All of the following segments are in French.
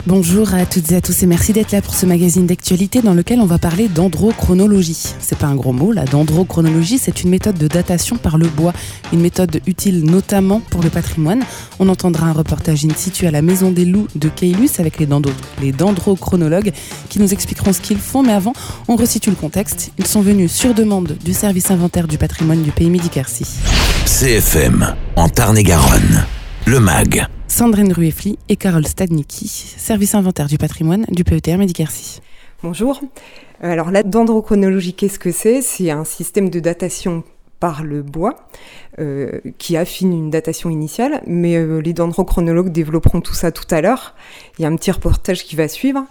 Bonjour à toutes et à tous et merci d'être là pour ce magazine d'actualité dans lequel on va parler dendrochronologie. C'est pas un gros mot, la dendrochronologie, c'est une méthode de datation par le bois, une méthode utile notamment pour le patrimoine. On entendra un reportage in situ à la Maison des Loups de Caylus avec les dendrochronologues qui nous expliqueront ce qu'ils font, mais avant, on resitue le contexte. Ils sont venus sur demande du service inventaire du patrimoine du pays Midi-Quercy. CFM, en Tarn-et-Garonne, le MAG. Sandrine Rueffli et Carole Stadnicki, service inventaire du patrimoine du PETR Midi-Quercy. Bonjour. Alors la dendrochronologie, qu'est-ce que c'est ? C'est un système de datation par le bois qui affine une datation initiale, mais les dendrochronologues développeront tout ça tout à l'heure. Il y a un petit reportage qui va suivre.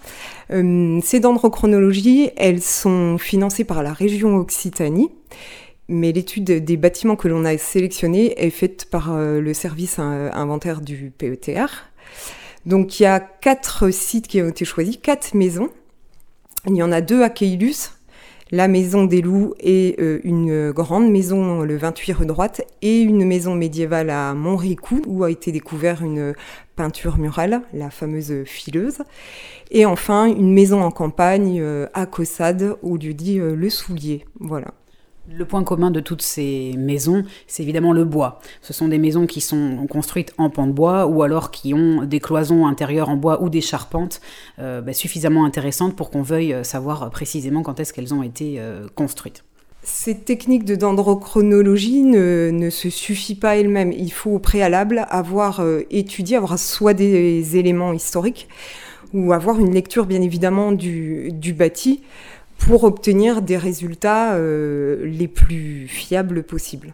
Ces dendrochronologies, elles sont financées par la région Occitanie. Mais l'étude des bâtiments que l'on a sélectionnés est faite par le service inventaire du PETR. Donc il y a 4 sites qui ont été choisis, 4 maisons. Il y en a 2 à Caylus, la Maison des Loups et une grande maison, le 28 rue Droite, et une maison médiévale à Montricou, où a été découverte une peinture murale, la fameuse fileuse. Et enfin, une maison en campagne à Caussade, au lieu-dit Le Soulier. Voilà. Le point commun de toutes ces maisons, c'est évidemment le bois. Ce sont des maisons qui sont construites en pans de bois ou alors qui ont des cloisons intérieures en bois ou des charpentes suffisamment intéressantes pour qu'on veuille savoir précisément quand est-ce qu'elles ont été construites. Ces techniques de dendrochronologie ne se suffit pas elles-mêmes. Il faut au préalable avoir étudié, avoir soit des éléments historiques ou avoir une lecture bien évidemment du bâti pour obtenir des résultats les plus fiables possibles.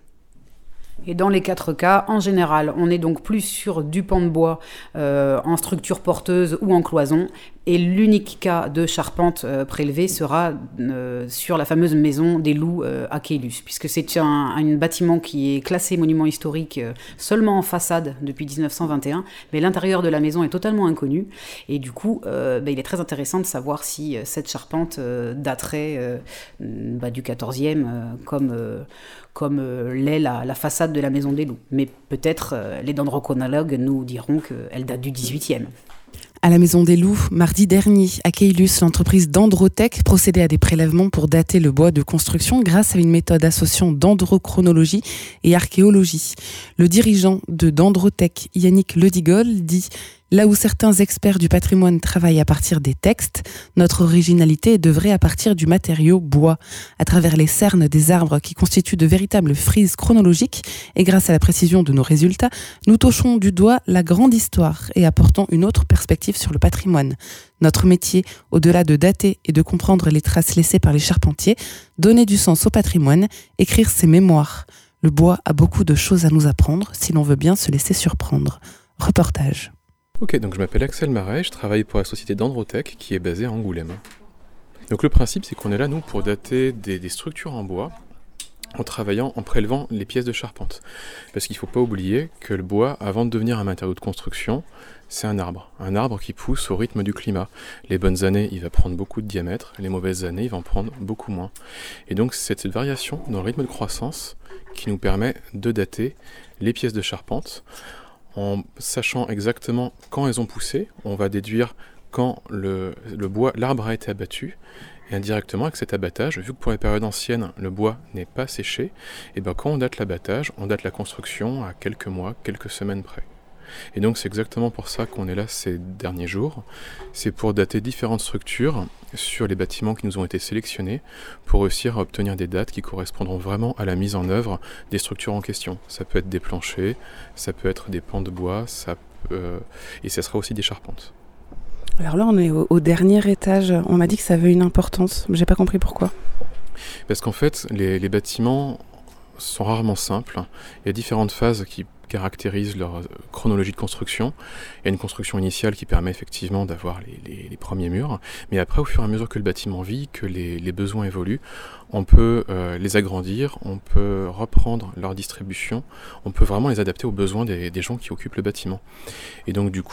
Et dans les 4 cas, en général, on est donc plus sur du pan de bois en structure porteuse ou en cloison. Et l'unique cas de charpente prélevée sera sur la fameuse Maison des Loups à Caylus, puisque c'est un bâtiment qui est classé monument historique seulement en façade depuis 1921, mais l'intérieur de la maison est totalement inconnu. Et du coup, il est très intéressant de savoir si cette charpente daterait du 14e comme l'est la façade de la Maison des Loups. Mais peut-être les dendrochronologues nous diront qu'elle date du 18e. À la Maison des Loups, mardi dernier, à Caylus, l'entreprise Dendrotech procédait à des prélèvements pour dater le bois de construction grâce à une méthode associant dendrochronologie et archéologie. Le dirigeant de Dendrotech, Yannick Ledigol, dit « Là où certains experts du patrimoine travaillent à partir des textes, notre originalité devrait à partir du matériau bois. À travers les cernes des arbres qui constituent de véritables frises chronologiques et grâce à la précision de nos résultats, nous touchons du doigt la grande histoire et apportons une autre perspective sur le patrimoine. Notre métier, au-delà de dater et de comprendre les traces laissées par les charpentiers, donner du sens au patrimoine, écrire ses mémoires. Le bois a beaucoup de choses à nous apprendre si l'on veut bien se laisser surprendre. » Reportage. Ok, donc je m'appelle Axel Marais, je travaille pour la société Dendrotech qui est basée à Angoulême. Donc le principe, c'est qu'on est là, nous, pour dater des structures en bois en prélevant les pièces de charpente. Parce qu'il ne faut pas oublier que le bois, avant de devenir un matériau de construction, c'est un arbre qui pousse au rythme du climat. Les bonnes années, il va prendre beaucoup de diamètre, les mauvaises années, il va en prendre beaucoup moins. Et donc c'est cette variation dans le rythme de croissance qui nous permet de dater les pièces de charpente. En sachant exactement quand elles ont poussé, on va déduire quand l'arbre a été abattu. Et indirectement, avec cet abattage, vu que pour les périodes anciennes, le bois n'est pas séché, et quand on date l'abattage, on date la construction à quelques mois, quelques semaines près. Et donc c'est exactement pour ça qu'on est là ces derniers jours. C'est pour dater différentes structures sur les bâtiments qui nous ont été sélectionnés pour réussir à obtenir des dates qui correspondront vraiment à la mise en œuvre des structures en question. Ça peut être des planchers, ça peut être des pans de bois, et ça sera aussi des charpentes. Alors là on est au dernier étage, on m'a dit que ça avait une importance, mais j'ai pas compris pourquoi. Parce qu'en fait les bâtiments sont rarement simples, il y a différentes phases qui caractérisent leur chronologie de construction. Il y a une construction initiale qui permet effectivement d'avoir les premiers murs, mais après, au fur et à mesure que le bâtiment vit, que les besoins évoluent, on peut les agrandir, on peut reprendre leur distribution, on peut vraiment les adapter aux besoins des gens qui occupent le bâtiment. Et donc du coup,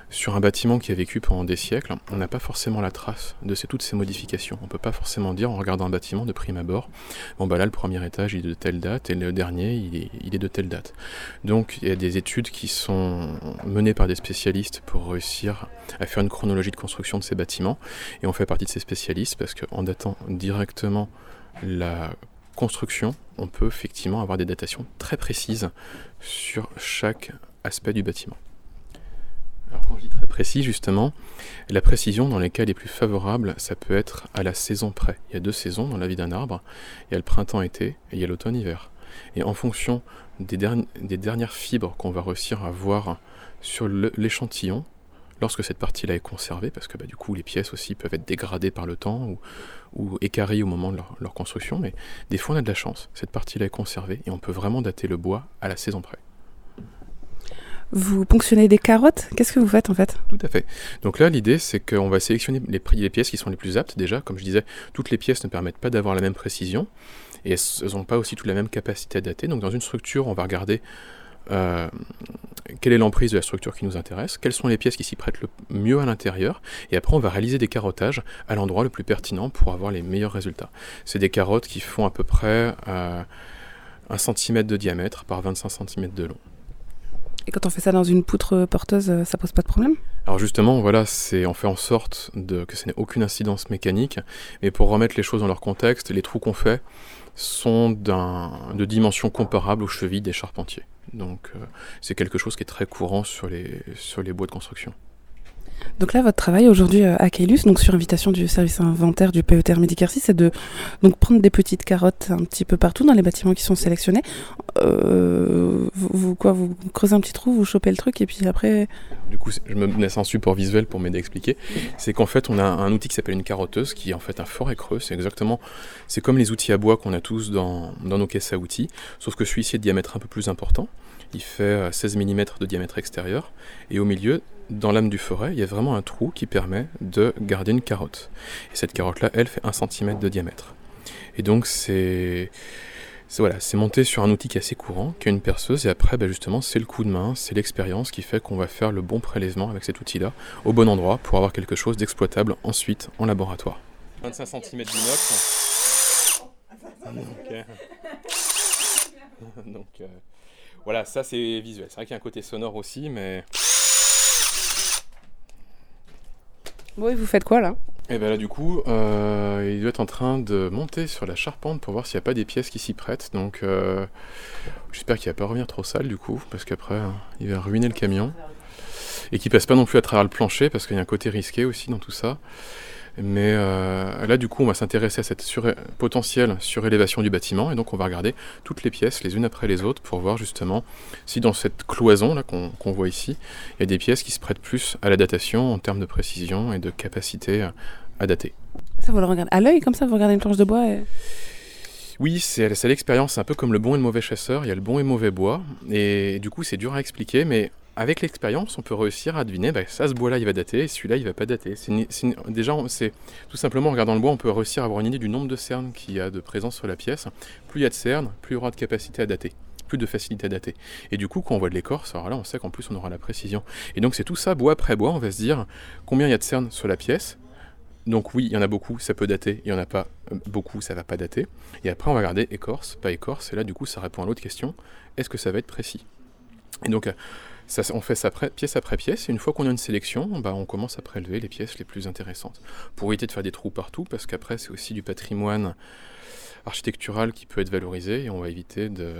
Sur un bâtiment qui a vécu pendant des siècles, on n'a pas forcément la trace de toutes ces modifications. On ne peut pas forcément dire, en regardant un bâtiment de prime abord, bon bah là le premier étage il est de telle date et le dernier il est de telle date. Donc il y a des études qui sont menées par des spécialistes pour réussir à faire une chronologie de construction de ces bâtiments. Et on fait partie de ces spécialistes parce qu'en datant directement la construction, on peut effectivement avoir des datations très précises sur chaque aspect du bâtiment. Alors quand je dis très précis, justement, la précision dans les cas les plus favorables, ça peut être à la saison près. Il y a 2 saisons dans la vie d'un arbre, il y a le printemps-été et il y a l'automne-hiver. Et en fonction des dernières fibres qu'on va réussir à voir sur l'échantillon, lorsque cette partie-là est conservée, parce que du coup les pièces aussi peuvent être dégradées par le temps ou équarries au moment de leur construction, mais des fois on a de la chance, cette partie-là est conservée et on peut vraiment dater le bois à la saison près. Vous ponctionnez des carottes? Qu'est-ce que vous faites en fait? Tout à fait. Donc là, l'idée, c'est qu'on va sélectionner les pièces qui sont les plus aptes. Déjà, comme je disais, toutes les pièces ne permettent pas d'avoir la même précision et elles n'ont pas aussi toute la même capacité à dater. Donc dans une structure, on va regarder quelle est l'emprise de la structure qui nous intéresse, quelles sont les pièces qui s'y prêtent le mieux à l'intérieur, et après on va réaliser des carottages à l'endroit le plus pertinent pour avoir les meilleurs résultats. C'est des carottes qui font à peu près 1 cm de diamètre par 25 cm de long. Et quand on fait ça dans une poutre porteuse, ça pose pas de problème? Alors justement, voilà, on fait en sorte que ce n'ait aucune incidence mécanique, mais pour remettre les choses dans leur contexte, les trous qu'on fait sont de dimensions comparables aux chevilles des charpentiers. Donc c'est quelque chose qui est très courant sur les bois de construction. Donc là, votre travail aujourd'hui à Caylus, donc sur invitation du service inventaire du PETR Médicarcy, c'est de donc prendre des petites carottes un petit peu partout dans les bâtiments qui sont sélectionnés. Vous creusez un petit trou, vous chopez le truc et puis après... Du coup, je me laisse un support visuel pour m'aider à expliquer. C'est qu'en fait, on a un outil qui s'appelle une carotteuse, qui est en fait un forêt creux. C'est comme les outils à bois qu'on a tous dans nos caisses à outils, sauf que celui-ci est de diamètre un peu plus important. Il fait 16 mm de diamètre extérieur. Et au milieu, dans l'âme du forêt, il y a vraiment un trou qui permet de garder une carotte. Et cette carotte-là, elle fait 1 cm de diamètre. Et donc, c'est monté sur un outil qui est assez courant, qui est une perceuse. Et après, justement, c'est le coup de main, c'est l'expérience qui fait qu'on va faire le bon prélèvement avec cet outil-là, au bon endroit, pour avoir quelque chose d'exploitable ensuite en laboratoire. 25 cm d'inox. Donc, voilà, ça c'est visuel. C'est vrai qu'il y a un côté sonore aussi, mais... Bon, et vous faites quoi là? Et bien là du coup, il doit être en train de monter sur la charpente pour voir s'il n'y a pas des pièces qui s'y prêtent. Donc j'espère qu'il ne va pas revenir trop sale du coup, parce qu'après il va ruiner le camion. Et qu'il ne passe pas non plus à travers le plancher, parce qu'il y a un côté risqué aussi dans tout ça. Mais là du coup on va s'intéresser à cette potentielle surélévation du bâtiment, et donc on va regarder toutes les pièces les unes après les autres pour voir justement si dans cette cloison là qu'on voit ici, il y a des pièces qui se prêtent plus à la datation en termes de précision et de capacité à dater. Ça vous le regardez à l'œil comme ça, vous regardez une planche de bois et... Oui, c'est l'expérience, c'est un peu comme le bon et le mauvais chasseur, il y a le bon et le mauvais bois, et du coup c'est dur à expliquer, mais avec l'expérience, on peut réussir à deviner, ça, ce bois-là, il va dater, et celui-là, il va pas dater. Déjà, c'est tout simplement en regardant le bois, on peut réussir à avoir une idée du nombre de cernes qu'il y a de présence sur la pièce. Plus il y a de cernes, plus il y aura de capacité à dater, plus de facilité à dater. Et du coup, quand on voit de l'écorce, alors là, on sait qu'en plus, on aura la précision. Et donc, c'est tout ça, bois après bois, on va se dire combien il y a de cernes sur la pièce. Donc oui, il y en a beaucoup, ça peut dater, il n'y en a pas beaucoup, ça va pas dater. Et après, on va regarder écorce, pas écorce, et là, du coup, ça répond à l'autre question, est-ce que ça va être précis? Et donc, on fait ça pièce après pièce, et une fois qu'on a une sélection, on commence à prélever les pièces les plus intéressantes. Pour éviter de faire des trous partout, parce qu'après c'est aussi du patrimoine architectural qui peut être valorisé, et on va éviter de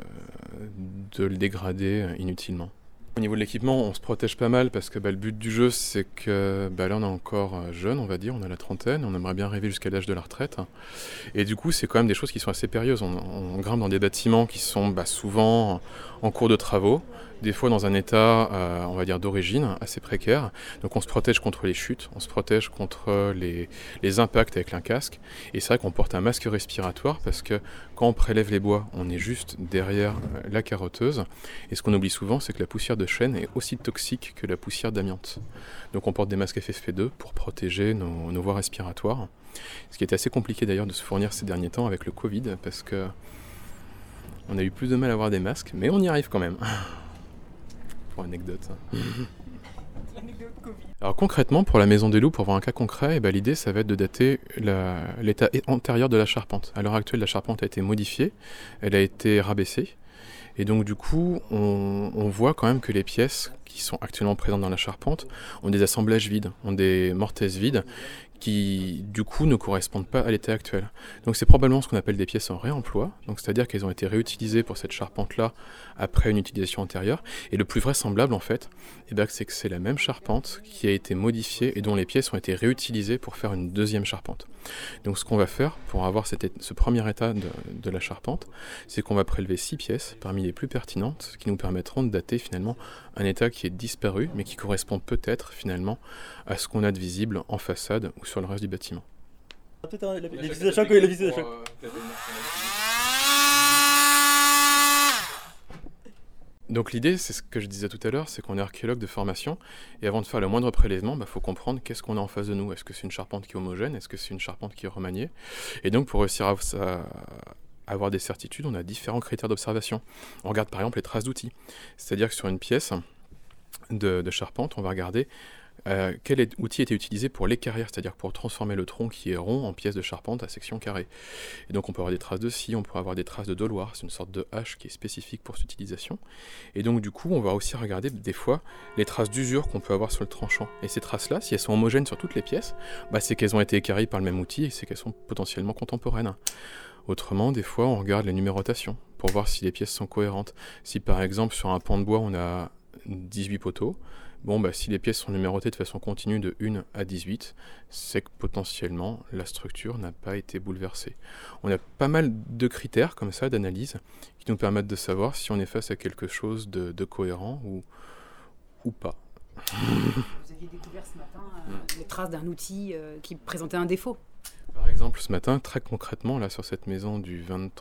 le dégrader inutilement. Au niveau de l'équipement, on se protège pas mal, parce que le but du jeu, c'est que là on est encore jeune, on va dire, on a la trentaine, on aimerait bien arriver jusqu'à l'âge de la retraite. Et du coup, c'est quand même des choses qui sont assez périlleuses. On grimpe dans des bâtiments qui sont souvent en cours de travaux, des fois dans un état, on va dire, d'origine, assez précaire. Donc on se protège contre les chutes, on se protège contre les impacts avec un casque. Et c'est vrai qu'on porte un masque respiratoire, parce que quand on prélève les bois, on est juste derrière la carotteuse. Et ce qu'on oublie souvent, c'est que la poussière de chêne est aussi toxique que la poussière d'amiante. Donc on porte des masques FFP2 pour protéger nos voies respiratoires. Ce qui était assez compliqué d'ailleurs de se fournir ces derniers temps avec le Covid, parce que on a eu plus de mal à avoir des masques, mais on y arrive quand même. Pour anecdote. Alors concrètement, pour la Maison des Loups, pour avoir un cas concret, l'idée ça va être de dater l'état antérieur de la charpente. À l'heure actuelle, la charpente a été modifiée, elle a été rabaissée, et donc du coup, on voit quand même que les pièces qui sont actuellement présentes dans la charpente ont des assemblages vides, ont des mortaises vides, qui du coup ne correspondent pas à l'état actuel. Donc c'est probablement ce qu'on appelle des pièces en réemploi, donc c'est-à-dire qu'elles ont été réutilisées pour cette charpente-là après une utilisation antérieure, et le plus vraisemblable en fait, c'est que c'est la même charpente qui a été modifiée et dont les pièces ont été réutilisées pour faire une deuxième charpente. Donc ce qu'on va faire pour avoir ce premier état de la charpente, c'est qu'on va prélever 6 pièces parmi les plus pertinentes qui nous permettront de dater finalement un état qui est disparu mais qui correspond peut-être finalement à ce qu'on a de visible en façade ou sur le reste du bâtiment. Peut-être les visites de choc, oui, les visites de choc. Donc l'idée, c'est ce que je disais tout à l'heure, c'est qu'on est archéologue de formation, et avant de faire le moindre prélèvement, faut comprendre qu'est-ce qu'on a en face de nous. Est-ce que c'est une charpente qui est homogène? Est-ce que c'est une charpente qui est remaniée? Et donc pour réussir à avoir des certitudes, on a différents critères d'observation. On regarde par exemple les traces d'outils. C'est-à-dire que sur une pièce de charpente, on va regarder quel outil était utilisé pour l'équerrière, c'est-à-dire pour transformer le tronc qui est rond en pièce de charpente à section carrée. Et donc on peut avoir des traces de scie, on peut avoir des traces de doloir, c'est une sorte de hache qui est spécifique pour cette utilisation. Et donc du coup on va aussi regarder des fois les traces d'usure qu'on peut avoir sur le tranchant. Et ces traces-là, si elles sont homogènes sur toutes les pièces, c'est qu'elles ont été équarries par le même outil et c'est qu'elles sont potentiellement contemporaines. Autrement, des fois on regarde les numérotations pour voir si les pièces sont cohérentes. Si par exemple sur un pan de bois on a 18 poteaux, si les pièces sont numérotées de façon continue de 1 à 18, c'est que potentiellement la structure n'a pas été bouleversée. On a pas mal de critères comme ça d'analyse qui nous permettent de savoir si on est face à quelque chose de cohérent ou pas. Vous aviez découvert ce matin les traces d'un outil qui présentait un défaut. Par exemple, ce matin, très concrètement, là sur cette maison du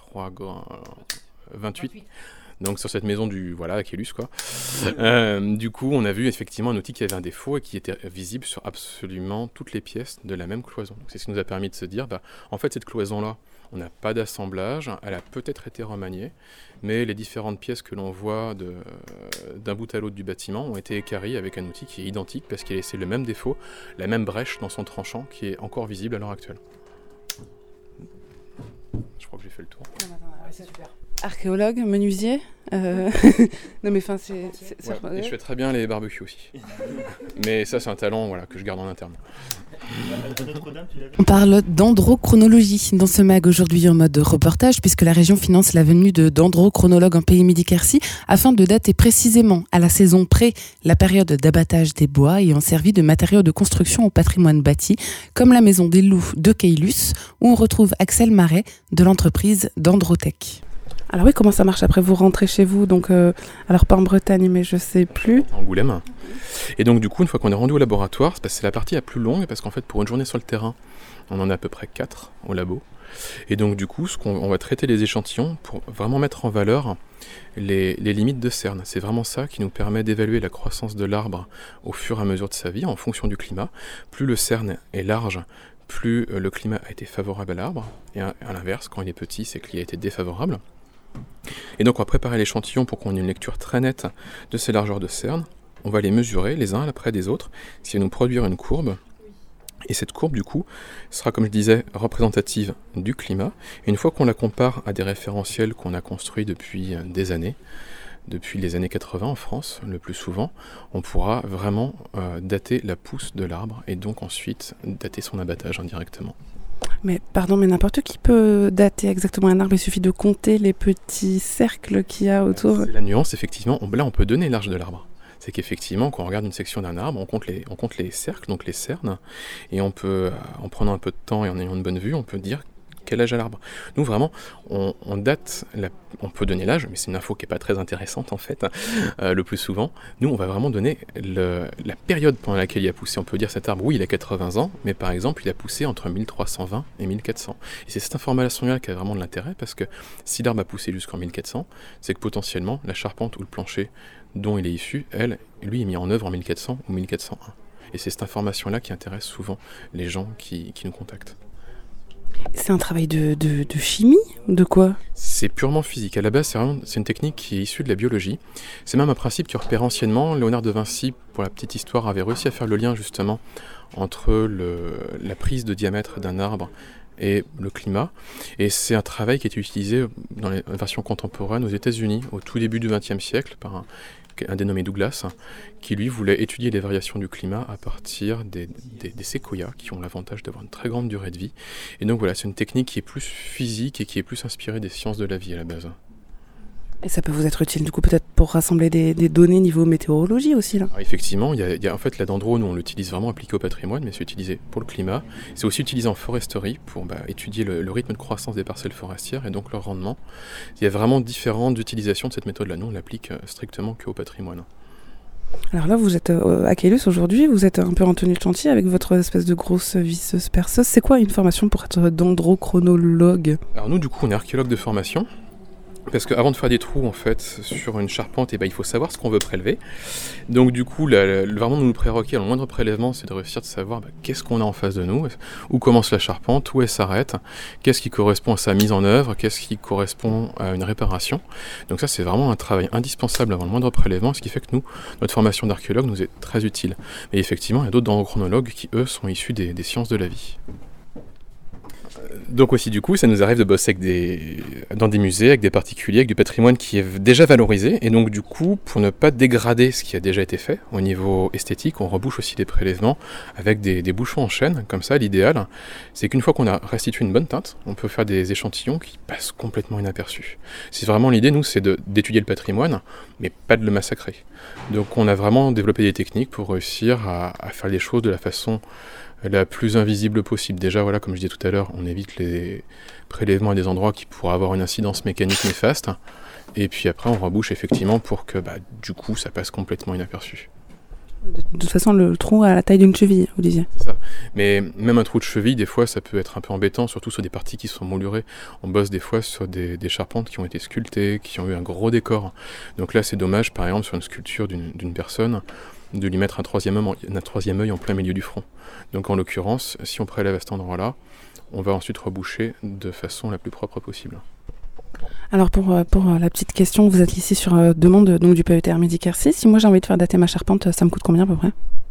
28. Donc sur cette maison à Caylus, quoi. Du coup, on a vu effectivement un outil qui avait un défaut et qui était visible sur absolument toutes les pièces de la même cloison. Donc c'est ce qui nous a permis de se dire, en fait cette cloison-là, on n'a pas d'assemblage, elle a peut-être été remaniée, mais les différentes pièces que l'on voit d'un bout à l'autre du bâtiment ont été équarries avec un outil qui est identique parce qu'il a laissé le même défaut, la même brèche dans son tranchant qui est encore visible à l'heure actuelle. Je crois que j'ai fait le tour. C'est super. Archéologue, menuisier Non mais enfin c'est et je fais très bien les barbecues aussi. Mais ça c'est un talent que je garde en interne. On parle dendrochronologie dans ce mag aujourd'hui en mode reportage puisque la région finance la venue de dendrochronologues en Pays Midi-Quercy afin de dater précisément à la saison près la période d'abattage des bois ayant servi de matériaux de construction au patrimoine bâti comme la Maison des Loups de Caylus où on retrouve Axel Marais de l'entreprise Dendrotech. Alors oui, comment ça marche après? Vous rentrez chez vous, donc alors pas en Bretagne, mais je sais plus. Angoulême. Et donc du coup, une fois qu'on est rendu au laboratoire, c'est la partie la plus longue parce qu'en fait, pour une journée sur le terrain, on en a à peu près 4 au labo. Et donc du coup, on va traiter les échantillons pour vraiment mettre en valeur les limites de cerne. C'est vraiment ça qui nous permet d'évaluer la croissance de l'arbre au fur et à mesure de sa vie en fonction du climat. Plus le cerne est large, plus le climat a été favorable à l'arbre. Et à l'inverse, quand il est petit, c'est qu'il a été défavorable. Et donc on va préparer l'échantillon pour qu'on ait une lecture très nette de ces largeurs de cerne. On va les mesurer les uns après des autres, ce qui va nous produire une courbe. Et cette courbe du coup sera, comme je disais, représentative du climat. Et une fois qu'on la compare à des référentiels qu'on a construits depuis des années, depuis les années 80 en France le plus souvent, on pourra vraiment dater la pousse de l'arbre et donc ensuite dater son abattage indirectement. Mais pardon, mais n'importe qui peut dater exactement un arbre, il suffit de compter les petits cercles qu'il y a autour. C'est la nuance, effectivement. Là, on peut donner l'âge de l'arbre. C'est qu'effectivement, quand on regarde une section d'un arbre, on compte les cercles, donc les cernes, et on peut, en prenant un peu de temps et en ayant une bonne vue, on peut dire quel âge a l'arbre. Nous, vraiment, on date, on peut donner l'âge, mais c'est une info qui n'est pas très intéressante, en fait, le plus souvent. Nous, on va vraiment donner la période pendant laquelle il a poussé. On peut dire cet arbre, oui, il a 80 ans, mais par exemple, il a poussé entre 1320 et 1400. Et c'est cette information-là qui a vraiment de l'intérêt, parce que si l'arbre a poussé jusqu'en 1400, c'est que potentiellement, la charpente ou le plancher dont il est issu, lui, est mis en œuvre en 1400 ou 1401. Et c'est cette information-là qui intéresse souvent les gens qui nous contactent. C'est un travail de chimie ou de quoi ? C'est purement physique. À la base, c'est une technique qui est issue de la biologie. C'est même un principe qui repère anciennement. Léonard de Vinci, pour la petite histoire, avait réussi à faire le lien justement entre la prise de diamètre d'un arbre et le climat. Et c'est un travail qui est utilisé dans les versions contemporaines aux États-Unis au tout début du XXe siècle par un dénommé Douglas, qui lui voulait étudier les variations du climat à partir des séquoias, qui ont l'avantage d'avoir une très grande durée de vie. Et donc voilà, c'est une technique qui est plus physique et qui est plus inspirée des sciences de la vie à la base. Et ça peut vous être utile du coup peut-être pour rassembler des données niveau météorologie aussi là. Alors, effectivement, il y a en fait la dendro, nous on l'utilise vraiment appliqué au patrimoine, mais c'est utilisé pour le climat. C'est aussi utilisé en foresterie pour étudier le rythme de croissance des parcelles forestières et donc leur rendement. Il y a vraiment différentes utilisations de cette méthode-là. Nous on l'applique strictement qu'au patrimoine. Alors là vous êtes à Caylus aujourd'hui, vous êtes un peu en tenue de chantier avec votre espèce de grosse visseuse perceuse. C'est quoi une formation pour être dendrochronologue ? Alors nous du coup on est archéologue de formation. Parce qu'avant de faire des trous en fait sur une charpente, il faut savoir ce qu'on veut prélever. Donc du coup, vraiment nous prérequis, le moindre prélèvement, c'est de réussir de savoir qu'est-ce qu'on a en face de nous, où commence la charpente, où elle s'arrête, qu'est-ce qui correspond à sa mise en œuvre, qu'est-ce qui correspond à une réparation. Donc ça, c'est vraiment un travail indispensable avant le moindre prélèvement, ce qui fait que nous, notre formation d'archéologue nous est très utile. Mais effectivement, il y a d'autres dendrochronologues qui, eux, sont issus des sciences de la vie. Donc aussi du coup, ça nous arrive de bosser dans des musées, avec des particuliers, avec du patrimoine qui est déjà valorisé. Et donc du coup, pour ne pas dégrader ce qui a déjà été fait au niveau esthétique, on rebouche aussi des prélèvements avec des bouchons en chaîne. Comme ça, l'idéal, c'est qu'une fois qu'on a restitué une bonne teinte, on peut faire des échantillons qui passent complètement inaperçus. C'est vraiment l'idée, nous, c'est d'étudier le patrimoine, mais pas de le massacrer. Donc on a vraiment développé des techniques pour réussir à faire les choses de la façon la plus invisible possible. Déjà, voilà, comme je disais tout à l'heure, on évite les prélèvements à des endroits qui pourraient avoir une incidence mécanique néfaste. Et puis après, on rebouche effectivement pour que, du coup, ça passe complètement inaperçu. De toute façon, le trou a la taille d'une cheville, vous disiez. C'est ça. Mais même un trou de cheville, des fois, ça peut être un peu embêtant, surtout sur des parties qui sont moulurées. On bosse des fois sur des charpentes qui ont été sculptées, qui ont eu un gros décor. Donc là, c'est dommage, par exemple, sur une sculpture d'une personne, de lui mettre un troisième œil en plein milieu du front. Donc en l'occurrence, si on prélève à cet endroit-là, on va ensuite reboucher de façon la plus propre possible. Alors pour la petite question, vous êtes ici sur demande donc, du PETR Médicarcy. Si moi j'ai envie de faire dater ma charpente, ça me coûte combien à peu près ?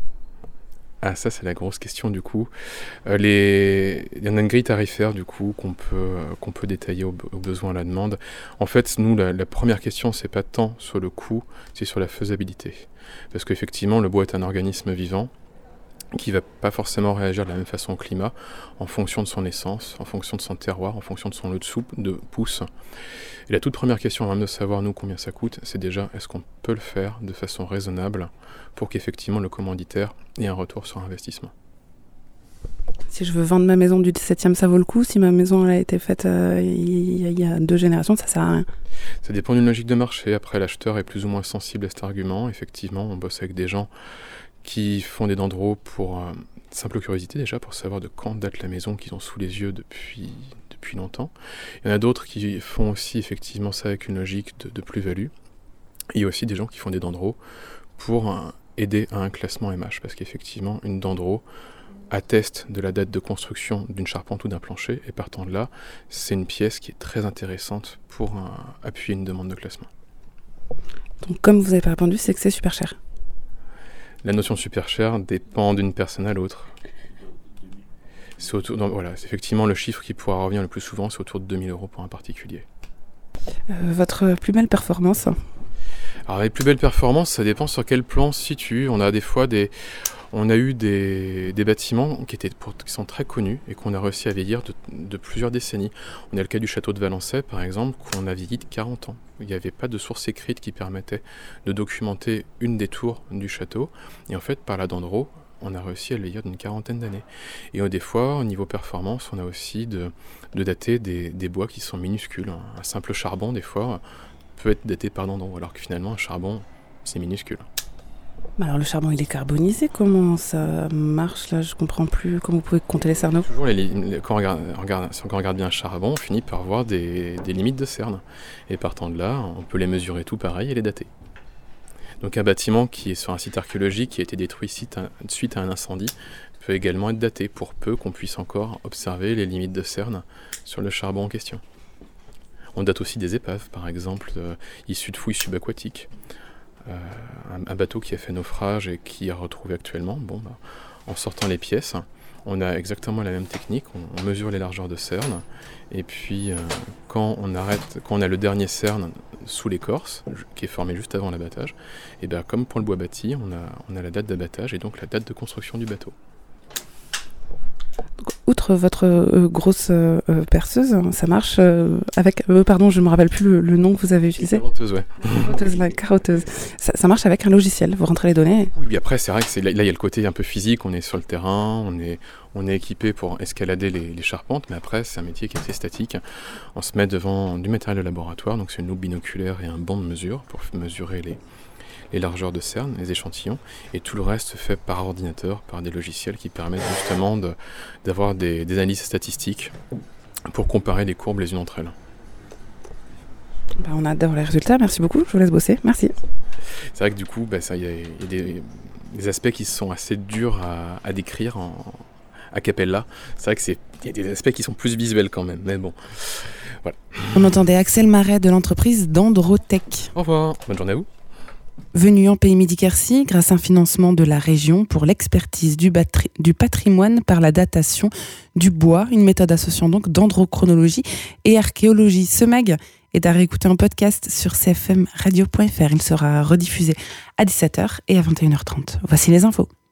Ah, ça c'est la grosse question du coup. Il y en a une grille tarifaire du coup qu'on peut détailler au besoin à la demande. En fait, nous, la première question, c'est pas tant sur le coût, c'est sur la faisabilité. Parce qu'effectivement, le bois est un organisme vivant qui ne va pas forcément réagir de la même façon au climat, en fonction de son essence, en fonction de son terroir, en fonction de son lot de pousse. Et la toute première question, avant de savoir nous combien ça coûte, c'est déjà est-ce qu'on peut le faire de façon raisonnable pour qu'effectivement le commanditaire ait un retour sur investissement. Si je veux vendre ma maison du 17e, ça vaut le coup. Si ma maison elle a été faite il y a 2 générations, ça sert à rien. Ça dépend d'une logique de marché. Après, l'acheteur est plus ou moins sensible à cet argument. Effectivement, on bosse avec des gens qui font des dendros pour simple curiosité déjà, pour savoir de quand date la maison qu'ils ont sous les yeux depuis longtemps. Il y en a d'autres qui font aussi effectivement ça avec une logique de plus-value. Il y a aussi des gens qui font des dendros pour aider à un classement MH, parce qu'effectivement, une dendro atteste de la date de construction d'une charpente ou d'un plancher, et partant de là, c'est une pièce qui est très intéressante pour appuyer une demande de classement. Donc comme vous n'avez pas répondu, c'est que c'est super cher. La notion super cher dépend d'une personne à l'autre. C'est effectivement le chiffre qui pourra revenir le plus souvent, c'est autour de 2 000 € pour un particulier. Votre plus belle performance ? Alors les plus belles performances, ça dépend sur quel plan on se situe. On a des fois on a eu des bâtiments qui sont très connus et qu'on a réussi à vieillir de plusieurs décennies. On a le cas du château de Valençay, par exemple, qu'on a vieilli de 40 ans. Il n'y avait pas de source écrite qui permettait de documenter une des tours du château. Et en fait, par la dendro, on a réussi à le vieillir d'une 40aine d'années. Et des fois, au niveau performance, on a aussi de dater des bois qui sont minuscules. Un simple charbon, des fois, peut être daté par dendro, alors que finalement, un charbon, c'est minuscule. Alors le charbon il est carbonisé, comment ça marche là? Je comprends plus, comment vous pouvez compter les cerneaux? Toujours quand on regarde bien un charbon, on finit par voir des limites de cerne. Et partant de là, on peut les mesurer tout pareil et les dater. Donc un bâtiment qui est sur un site archéologique qui a été détruit suite à un incendie peut également être daté pour peu qu'on puisse encore observer les limites de cerne sur le charbon en question. On date aussi des épaves, par exemple, issues de fouilles subaquatiques. Un bateau qui a fait naufrage et qui est retrouvé actuellement, en sortant les pièces, on a exactement la même technique, on mesure les largeurs de cerne, et puis quand on a le dernier cerne sous l'écorce, qui est formé juste avant l'abattage, et bien comme pour le bois bâti, on a la date d'abattage et donc la date de construction du bateau. Outre votre grosse perceuse, ça marche avec... pardon, je ne me rappelle plus le nom que vous avez utilisé. Carotteuse, ouais. La carotteuse. Ça marche avec un logiciel, vous rentrez les données. Oui, après c'est vrai que là il y a le côté un peu physique, on est sur le terrain, on est équipé pour escalader les charpentes, mais après c'est un métier qui est assez statique. On se met devant du matériel de laboratoire, donc c'est une loupe binoculaire et un banc de mesure pour mesurer les largeurs de cerne, les échantillons, et tout le reste se fait par ordinateur, par des logiciels qui permettent justement d'avoir des analyses statistiques pour comparer les courbes les unes entre elles. On adore les résultats, merci beaucoup, je vous laisse bosser, merci. C'est vrai que du coup, il y a des aspects qui sont assez durs à décrire a cappella. C'est vrai qu'il y a des aspects qui sont plus visuels quand même, mais bon, voilà. On entendait Axel Marais de l'entreprise Dendrotech. Au revoir, bonne journée à vous. Venu en Pays Midi-Quercy grâce à un financement de la région pour l'expertise du patrimoine par la datation du bois, une méthode associant donc dendrochronologie et archéologie. Ce mag est à réécouter en podcast sur cfmradio.fr. Il sera rediffusé à 17h et à 21h30. Voici les infos.